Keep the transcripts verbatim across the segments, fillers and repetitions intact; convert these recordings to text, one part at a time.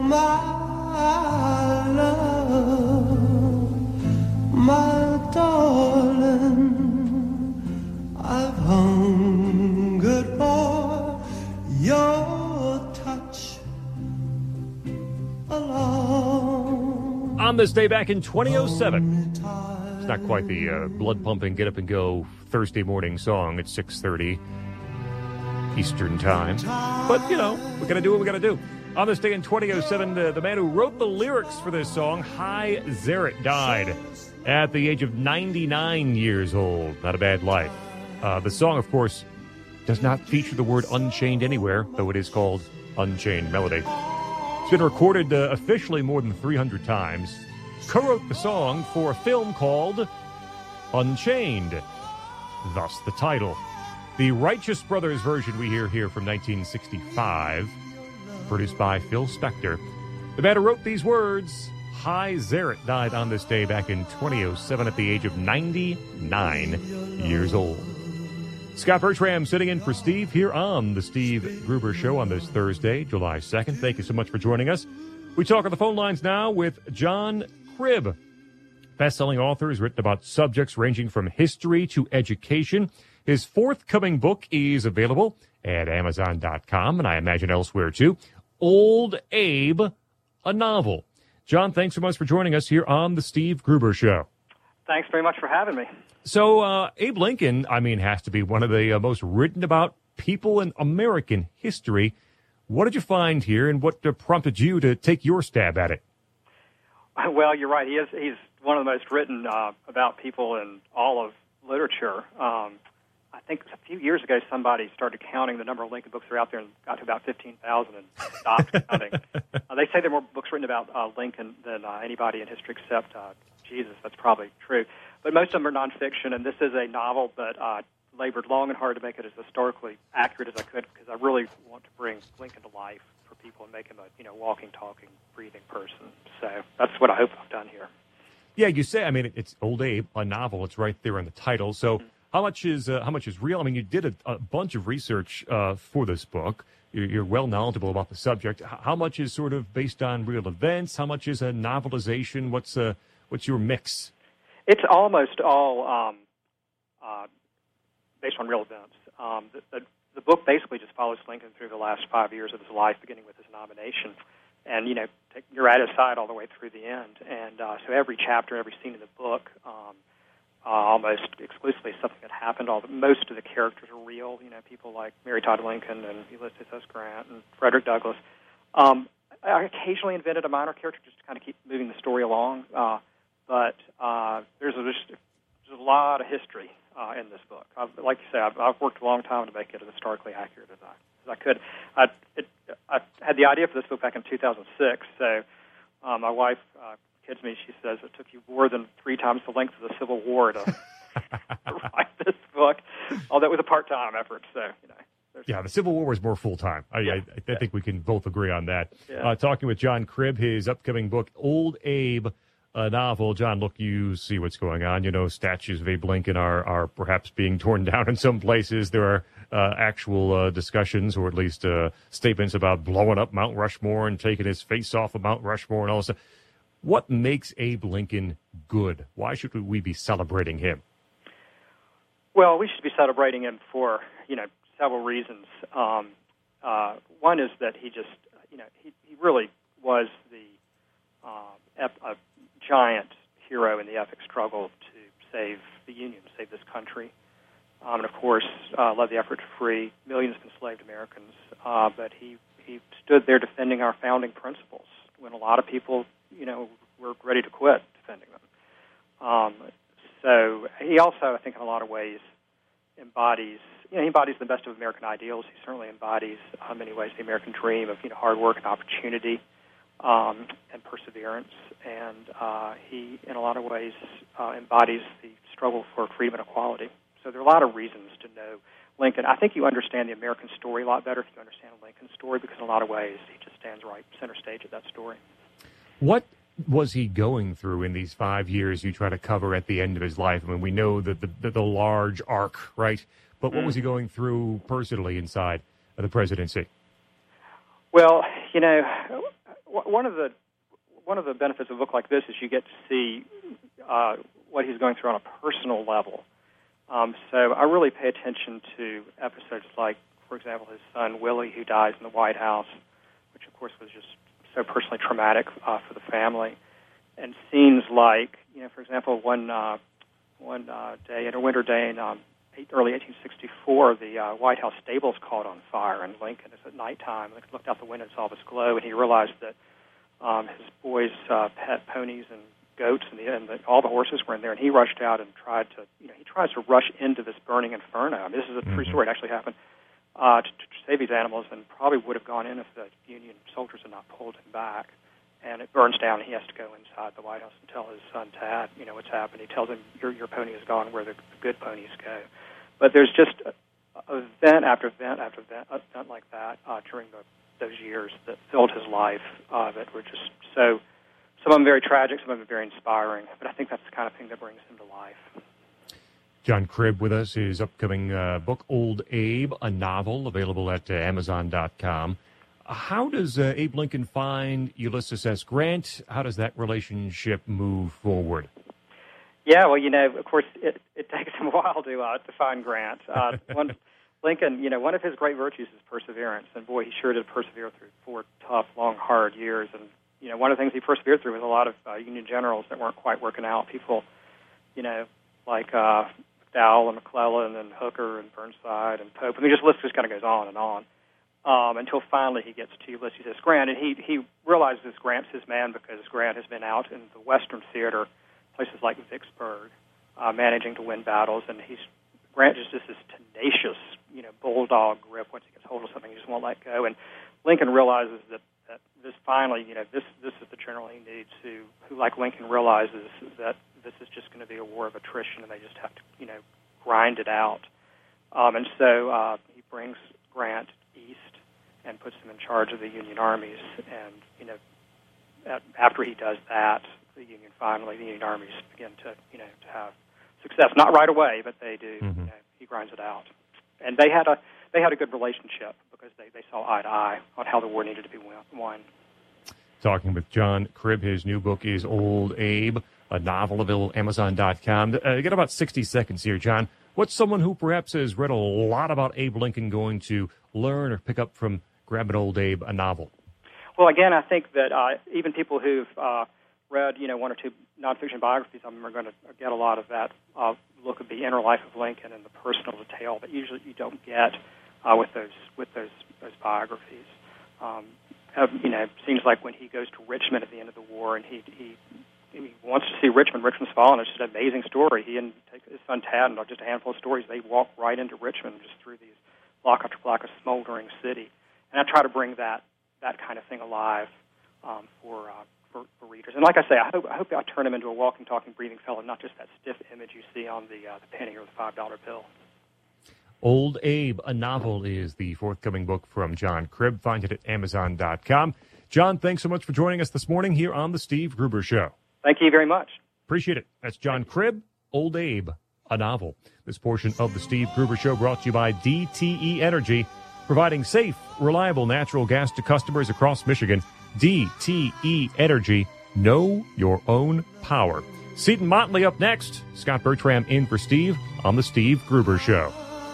my love, my darling, I've hungered for your touch alone. On this day back in twenty oh seven, it's not quite the uh, blood-pumping, get-up-and-go Thursday morning song at six thirty Eastern Time. But, you know, we got to do what we got to do. On this day in twenty oh seven, the, the man who wrote the lyrics for this song, Hy Zerrett, died at the age of ninety-nine years old. Not a bad life. Uh, the song, of course, does not feature the word Unchained anywhere, though it is called Unchained Melody. It's been recorded uh, officially more than three hundred times. Co-wrote the song for a film called Unchained, thus the title. The Righteous Brothers version we hear here from nineteen sixty-five, produced by Phil Spector. The man who wrote these words, Hy Zerrett, died on this day back in twenty oh seven at the age of ninety-nine years old. Scott Bertram sitting in for Steve here on the Steve Gruber Show on this Thursday, July second. Thank you so much for joining us. We talk on the phone lines now with John Cribb. Best-selling author, has written about subjects ranging from history to education. His forthcoming book is available at Amazon dot com, and I imagine elsewhere too. Old Abe, a novel. John, thanks so much for joining us here on the Steve Gruber Show. Thanks very much for having me. So, uh, Abe Lincoln, I mean, has to be one of the uh, most written about people in American history. What did you find here, and what uh, prompted you to take your stab at it? Well, you're right. He is. He's one of the most written uh, about people in all of literature. Um, I think a few years ago, somebody started counting the number of Lincoln books that are out there and got to about fifteen thousand and stopped counting. Uh, they say there are more books written about uh, Lincoln than uh, anybody in history except uh, Jesus. That's probably true. But most of them are nonfiction, and this is a novel that uh, labored long and hard to make it as historically accurate as I could, because I really want to bring Lincoln to life for people and make him a you know walking, talking, breathing person. So that's what I hope I've done here. Yeah, you say, I mean, it's Old Abe, a novel. It's right there in the title. So mm-hmm. how much is uh, how much is real? I mean, you did a, a bunch of research uh, for this book. You're, you're well knowledgeable about the subject. How much is sort of based on real events? How much is a novelization? What's uh, what's your mix? It's almost all um, uh, based on real events. Um, the, the, the book basically just follows Lincoln through the last five years of his life, beginning with his nomination, and you know take, you're at his side all the way through the end. And uh, so every chapter, every scene in the book, um, uh, almost exclusively is something that happened. All the, most of the characters are real. You know, people like Mary Todd Lincoln and Ulysses S. Grant and Frederick Douglass. Um, I occasionally invented a minor character just to kind of keep moving the story along. Uh, But uh, there's, a, there's a lot of history uh, in this book. I've, like you say, I've, I've worked a long time to make it as historically accurate as I, as I could. I, it, I had the idea for this book back in two thousand six, so uh, my wife uh, kids me. She says it took you more than three times the length of the Civil War to, to write this book, although it was a part-time effort, so, you know. Yeah, the Civil War was more full-time. I, yeah, I, I yeah. think we can both agree on that. Yeah. Uh, talking with John Cribb, his upcoming book, Old Abe, a novel. John, look, you see what's going on. You know, statues of Abe Lincoln are, are perhaps being torn down in some places. There are uh, actual uh, discussions, or at least uh, statements about blowing up Mount Rushmore and taking his face off of Mount Rushmore and all this stuff. What makes Abe Lincoln good? Why should we be celebrating him? Well, we should be celebrating him for, you know, several reasons. Um, uh, one is that he just, you know, he, he really was the uh, ep- a giant hero in the epic struggle to save the Union, save this country. Um, and, of course, uh, led the effort to free millions of enslaved Americans. Uh, but he, he stood there defending our founding principles when a lot of people, you know, were ready to quit defending them. Um, so he also, I think, in a lot of ways embodies, you know, he embodies the best of American ideals. He certainly embodies, uh, in many ways, the American dream of, you know, hard work and opportunity um, and perseverance. And uh, he, in a lot of ways, uh, embodies the struggle for freedom and equality. So there are a lot of reasons to know Lincoln. I think you understand the American story a lot better if you understand Lincoln's story, because in a lot of ways he just stands right center stage of that story. What was he going through in these five years you try to cover at the end of his life? I mean, we know the, the, the, the large arc, right? But what mm. was he going through personally inside of the presidency? Well, you know, w- one of the one of the benefits of a book like this is you get to see uh, what he's going through on a personal level. Um, so I really pay attention to episodes like, for example, his son Willie, who dies in the White House, which of course was just so personally traumatic uh, for the family, and scenes like, you know, for example, one uh, one uh, day, in a winter day in um, early eighteen sixty-four, the uh, White House stables caught on fire, and Lincoln is at nighttime. Lincoln looked out the window and saw this glow, and he realized that um, his boys' uh, pet ponies and goats and, the, and the, all the horses were in there, and he rushed out and tried to, you know, he tries to rush into this burning inferno. I mean, this is a true Mm-hmm. story. It actually happened uh, to, to save these animals, and probably would have gone in if the Union soldiers had not pulled him back. And it burns down, and he has to go inside the White House and tell his son Tad, you know, what's happened. He tells him, your your pony is gone where the, the good ponies go. But there's just event after event after event, event like that uh, during the, those years that filled his life uh, that were just so, some of them very tragic, some of them very inspiring. But I think that's the kind of thing that brings him to life. John Cribb with us, his upcoming uh, book, Old Abe, a novel, available at uh, Amazon dot com. How does uh, Abe Lincoln find Ulysses S. Grant? How does that relationship move forward? Yeah, well, you know, of course, it, it takes him a while to uh, to find Grant. Uh, one, Lincoln, you know, one of his great virtues is perseverance, and boy, he sure did persevere through four tough, long, hard years. And you know, one of the things he persevered through was a lot of uh, Union generals that weren't quite working out. People, you know, like uh, McDowell and McClellan and Hooker and Burnside and Pope. I mean, just the list just kind of goes on and on. Um, until finally he gets to Ulysses S. Grant, and he he realizes Grant's his man because Grant has been out in the Western theater, places like Vicksburg, uh, managing to win battles, and he's Grant is just this tenacious, you know, bulldog grip. Once he gets hold of something, he just won't let go. And Lincoln realizes that, that this finally, you know, this this is the general he needs, who who like Lincoln realizes that this is just going to be a war of attrition, and they just have to, you know, grind it out. Um, and so uh, he brings Grant east and puts him in charge of the Union armies. And, you know, at, after he does that, the Union finally, the Union armies begin to, you know, to have success. Not right away, but they do. Mm-hmm. You know, he grinds it out. And they had a they had a good relationship because they, they saw eye to eye on how the war needed to be won. Talking with John Cribb. His new book is Old Abe, a novel available at Amazon dot com. Uh, get about sixty seconds here, John. What's someone who perhaps has read a lot about Abe Lincoln going to learn or pick up from grabbing Old Abe, a novel? Well, again, I think that uh, even people who've uh, read, you know, one or two nonfiction biographies of them are going to get a lot of that uh, look at the inner life of Lincoln and the personal detail that usually you don't get uh, with those with those those biographies. Um, uh, you know, it seems like when he goes to Richmond at the end of the war and he he, he wants to see Richmond, Richmond's fallen. It's just an amazing story. He and his son Tad, and just a handful of stories, they walk right into Richmond just through these block after block of smoldering city. And I try to bring that that kind of thing alive um, for, uh, for for readers. And like I say, I hope I hope I turn him into a walking, talking, breathing fellow, not just that stiff image you see on the uh, the penny or the five dollar bill. Old Abe, a novel, is the forthcoming book from John Cribb. Find it at Amazon dot com. John, thanks so much for joining us this morning here on The Steve Gruber Show. Thank you very much. Appreciate it. That's John Cribb, Old Abe, a novel. This portion of The Steve Gruber Show brought to you by D T E Energy, providing safe, reliable natural gas to customers across Michigan. D T E Energy, know your own power. Seton Motley up next. Scott Bertram in for Steve on The Steve Gruber Show.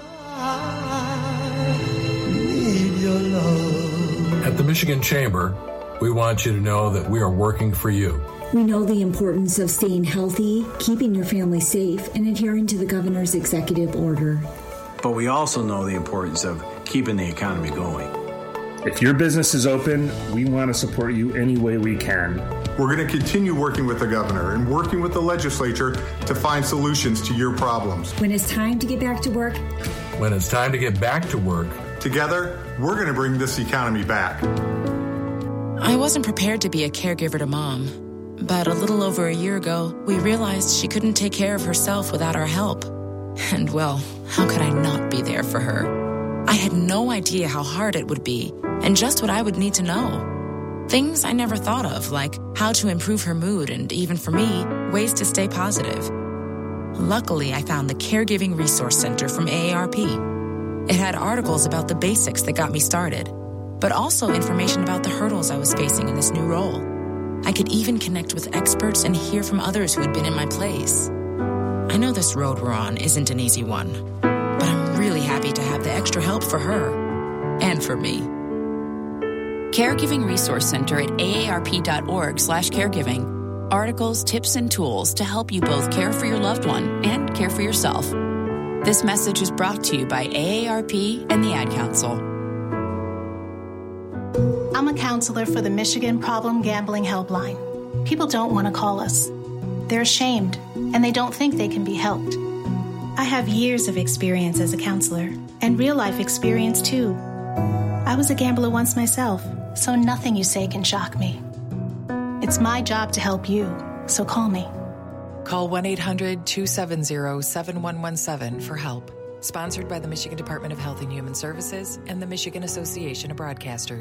At the Michigan Chamber, we want you to know that we are working for you. We know the importance of staying healthy, keeping your family safe, and adhering to the governor's executive order. But we also know the importance of keeping the economy going. If your business is open, we want to support you any way we can. We're going to continue working with the governor and working with the legislature to find solutions to your problems. When it's time to get back to work, When it's time to get back to work, together, we're going to bring this economy back. I wasn't prepared to be a caregiver to Mom, but a little over a year ago, we realized she couldn't take care of herself without our help. And, well, how could I not be there for her? I had no idea how hard it would be, and just what I would need to know. Things I never thought of, like how to improve her mood and, even for me, ways to stay positive. Luckily, I found the Caregiving Resource Center from A A R P. It had articles about the basics that got me started. but also information about the hurdles I was facing in this new role. I could even connect with experts and hear from others who had been in my place. I know this road we're on isn't an easy one, but I'm really happy to have the extra help for her and for me. Caregiving Resource Center at aarp.org slash caregiving. Articles, tips, and tools to help you both care for your loved one and care for yourself. This message is brought to you by A A R P and the Ad Council. I'm a counselor for the Michigan Problem Gambling Helpline. People don't want to call us. They're ashamed, and they don't think they can be helped. I have years of experience as a counselor, and real-life experience, too. I was a gambler once myself, so nothing you say can shock me. It's my job to help you, so call me. Call one eight hundred two seven zero seven one one seven for help. Sponsored by the Michigan Department of Health and Human Services and the Michigan Association of Broadcasters.